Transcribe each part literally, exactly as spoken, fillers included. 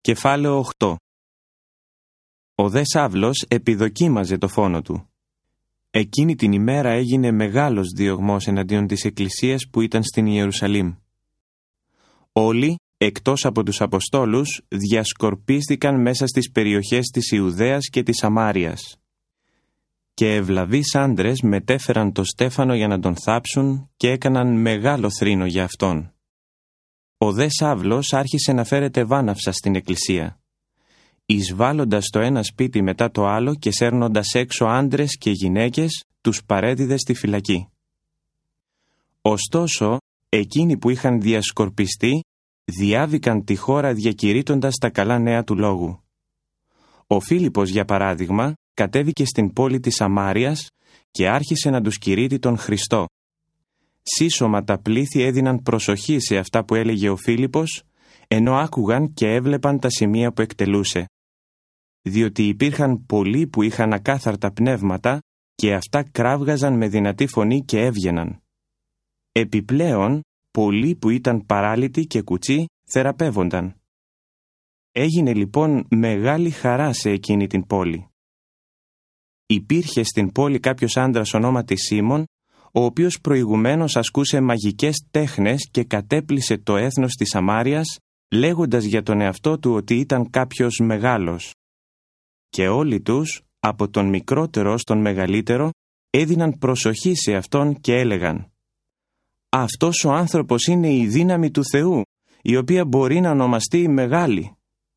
Κεφάλαιο οκτώ. Ο δε Σαύλος επιδοκίμαζε το φόνο του. Εκείνη την ημέρα έγινε μεγάλος διωγμός εναντίον της εκκλησίας που ήταν στην Ιερουσαλήμ. Όλοι, εκτός από τους Αποστόλους, διασκορπίστηκαν μέσα στις περιοχές της Ιουδαίας και της Σαμάριας. Και ευλαβείς άντρες μετέφεραν τον Στέφανο για να τον θάψουν και έκαναν μεγάλο θρήνο για αυτόν. Ο δε Σαύλος άρχισε να φέρεται βάναυσα στην εκκλησία, εισβάλλοντας το ένα σπίτι μετά το άλλο και σέρνοντας έξω άντρες και γυναίκες, τους παρέδιδε στη φυλακή. Ωστόσο, εκείνοι που είχαν διασκορπιστεί, διάβηκαν τη χώρα διακηρύττοντας τα καλά νέα του λόγου. Ο Φίλιππος, για παράδειγμα, κατέβηκε στην πόλη της Σαμάριας και άρχισε να τους κηρύττει τον Χριστό. Σύσσωμα τα πλήθη έδιναν προσοχή σε αυτά που έλεγε ο Φίλιππος, ενώ άκουγαν και έβλεπαν τα σημεία που εκτελούσε. Διότι υπήρχαν πολλοί που είχαν ακάθαρτα πνεύματα και αυτά κράβγαζαν με δυνατή φωνή και έβγαιναν. Επιπλέον, πολλοί που ήταν παράλυτοι και κουτσοί θεραπεύονταν. Έγινε λοιπόν μεγάλη χαρά σε εκείνη την πόλη. Υπήρχε στην πόλη κάποιος άντρας ονόματι Σίμων, ο οποίος προηγουμένως ασκούσε μαγικές τέχνες και κατέπλησε το έθνος της Σαμάριας, λέγοντας για τον εαυτό του ότι ήταν κάποιος μεγάλος. Και όλοι τους, από τον μικρότερο στον μεγαλύτερο, έδιναν προσοχή σε αυτόν και έλεγαν: «Αυτός ο άνθρωπος είναι η δύναμη του Θεού, η οποία μπορεί να ονομαστεί μεγάλη».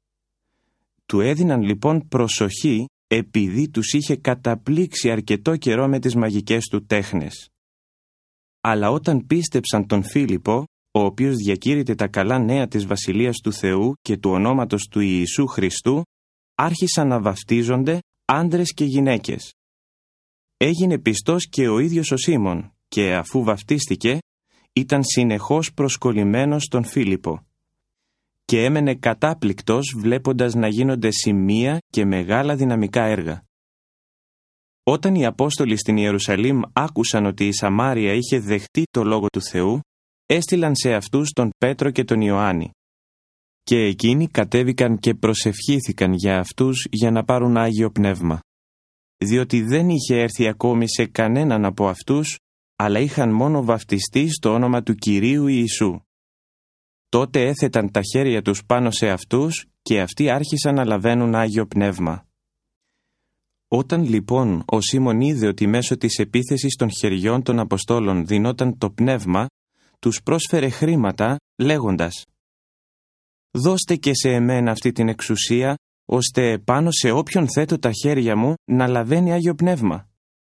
Του έδιναν λοιπόν προσοχή επειδή τους είχε καταπλήξει αρκετό καιρό με τις μαγικές του τέχνες. Αλλά όταν πίστεψαν τον Φίλιππο, ο οποίος διακήρυτε τα καλά νέα της Βασιλείας του Θεού και του ονόματος του Ιησού Χριστού, άρχισαν να βαφτίζονται άντρες και γυναίκες. Έγινε πιστός και ο ίδιος ο Σίμων και αφού βαφτίστηκε, ήταν συνεχώς προσκολλημένος στον Φίλιππο. Και έμενε κατάπληκτος βλέποντας να γίνονται σημεία και μεγάλα δυναμικά έργα. Όταν οι Απόστολοι στην Ιερουσαλήμ άκουσαν ότι η Σαμάρια είχε δεχτεί το Λόγο του Θεού, έστειλαν σε αυτούς τον Πέτρο και τον Ιωάννη. Και εκείνοι κατέβηκαν και προσευχήθηκαν για αυτούς για να πάρουν Άγιο Πνεύμα. Διότι δεν είχε έρθει ακόμη σε κανέναν από αυτούς, αλλά είχαν μόνο βαφτιστεί στο όνομα του Κυρίου Ιησού. Τότε έθεταν τα χέρια τους πάνω σε αυτούς και αυτοί άρχισαν να λαβαίνουν Άγιο Πνεύμα. Όταν λοιπόν ο Σίμων είδε ότι μέσω της επίθεσης των χεριών των Αποστόλων δινόταν το Πνεύμα, τους πρόσφερε χρήματα λέγοντας: «Δώστε και σε εμένα αυτή την εξουσία, ώστε πάνω σε όποιον θέτω τα χέρια μου να λαβαίνει Άγιο Πνεύμα».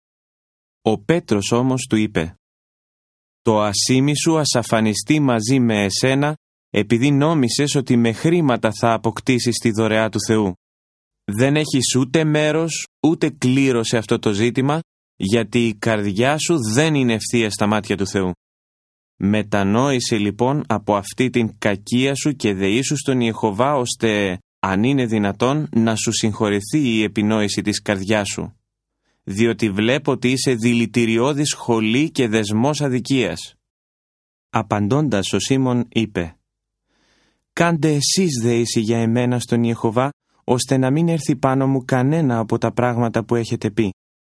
Ο Πέτρος όμως του είπε: «Το ασίμι σου ας αφανιστεί μαζί με εσένα, επειδή νόμισες ότι με χρήματα θα αποκτήσεις τη δωρεά του Θεού. Δεν έχεις ούτε μέρος ούτε κλήρο σε αυτό το ζήτημα, γιατί η καρδιά σου δεν είναι ευθεία στα μάτια του Θεού. Μετανόησε λοιπόν από αυτή την κακία σου και δεήσου στον Ιεχωβά, ώστε, αν είναι δυνατόν, να σου συγχωρεθεί η επινόηση της καρδιάς σου. Διότι βλέπω ότι είσαι δηλητηριώδης σχολή και δεσμός αδικίας». Απαντώντας ο Σίμων είπε: «Κάντε εσείς δεήση για εμένα στον Ιεχωβά, ώστε να μην έρθει πάνω μου κανένα από τα πράγματα που έχετε πει».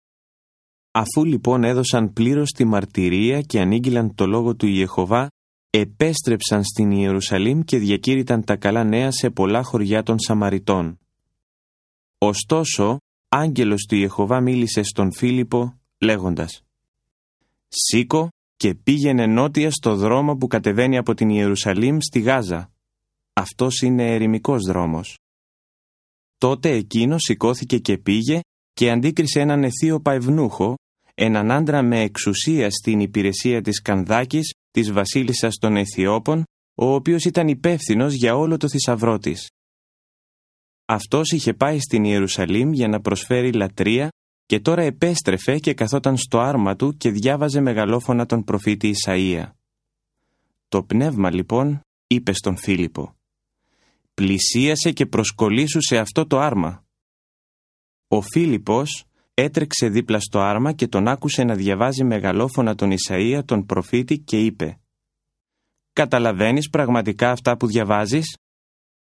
Αφού λοιπόν έδωσαν πλήρως τη μαρτυρία και ανήγγειλαν το λόγο του Ιεχωβά, επέστρεψαν στην Ιερουσαλήμ και διακήρυταν τα καλά νέα σε πολλά χωριά των Σαμαριτών. Ωστόσο, άγγελος του Ιεχωβά μίλησε στον Φίλιππο λέγοντας: «Σήκω και πήγαινε νότια στο δρόμο που κατεβαίνει από την Ιερουσαλήμ στη Γάζα. Αυτός είναι ερημικός δρόμος». Τότε εκείνος σηκώθηκε και πήγε και αντίκρισε έναν Αιθίωπα ευνούχο, έναν άντρα με εξουσία στην υπηρεσία της Κανδάκης, της βασίλισσας των Αιθιώπων, ο οποίος ήταν υπεύθυνος για όλο το θησαυρό της. Αυτός είχε πάει στην Ιερουσαλήμ για να προσφέρει λατρεία και τώρα επέστρεφε και καθόταν στο άρμα του και διάβαζε μεγαλόφωνα τον προφήτη Ισαΐα. Το πνεύμα λοιπόν είπε στον Φίλιππο: «Πλησίασε και προσκολήσου σε αυτό το άρμα». Ο Φίλιππος έτρεξε δίπλα στο άρμα και τον άκουσε να διαβάζει μεγαλόφωνα τον Ισαΐα τον προφήτη και είπε: «Καταλαβαίνεις πραγματικά αυτά που διαβάζεις?»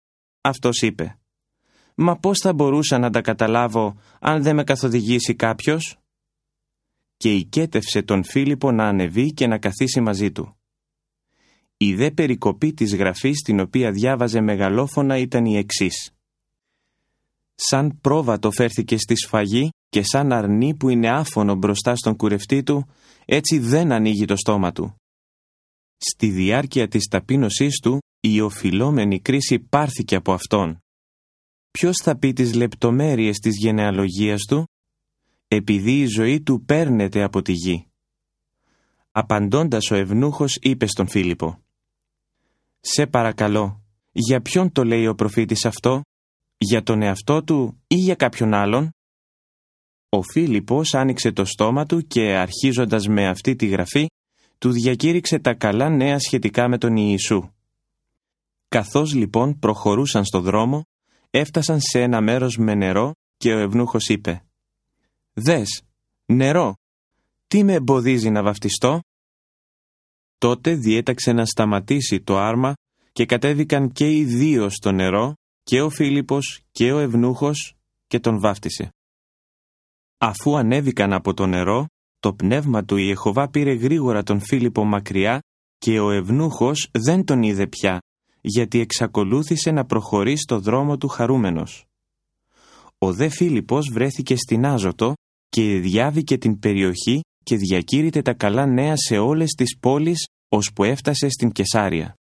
αυτός είπε «Μα πώς θα μπορούσα να τα καταλάβω αν δεν με καθοδηγήσει κάποιος?» Και οικέτευσε τον Φίλιππο να ανεβεί και να καθίσει μαζί του. Η δε περικοπή της γραφής την οποία διάβαζε μεγαλόφωνα ήταν η εξής. «Σαν πρόβατο φέρθηκε στη σφαγή και σαν αρνί που είναι άφωνο μπροστά στον κουρευτή του, έτσι δεν ανοίγει το στόμα του. Στη διάρκεια της ταπείνωσής του, η οφειλόμενη κρίση πάρθηκε από αυτόν. Ποιος θα πει τις λεπτομέρειες της γενεαλογίας του? Επειδή η ζωή του παίρνεται από τη γη». Απαντώντας ο ευνούχος είπε στον Φίλιππο «Σε παρακαλώ, για ποιον το λέει ο προφήτης αυτό, για τον εαυτό του ή για κάποιον άλλον?» Ο Φίλιππος άνοιξε το στόμα του και αρχίζοντας με αυτή τη γραφή, του διακήρυξε τα καλά νέα σχετικά με τον Ιησού. Καθώς λοιπόν προχωρούσαν στο δρόμο, έφτασαν σε ένα μέρος με νερό και ο ευνούχος είπε «Δες, νερό, τι με εμποδίζει να βαφτιστώ?» Τότε διέταξε να σταματήσει το άρμα και κατέβηκαν και οι δύο στο νερό, και ο Φίλιππος και ο ευνούχος, και τον βάφτισε. Αφού ανέβηκαν από το νερό, το πνεύμα του Ιεχωβά πήρε γρήγορα τον Φίλιππο μακριά και ο ευνούχος δεν τον είδε πια, γιατί εξακολούθησε να προχωρεί στο δρόμο του χαρούμενος. Ο δε Φίλιππος βρέθηκε στην Άζωτο και διάβηκε την περιοχή και διακήρυτε τα καλά νέα σε όλες τις πόλεις, ώσπου έφτασε στην Κεσάρια.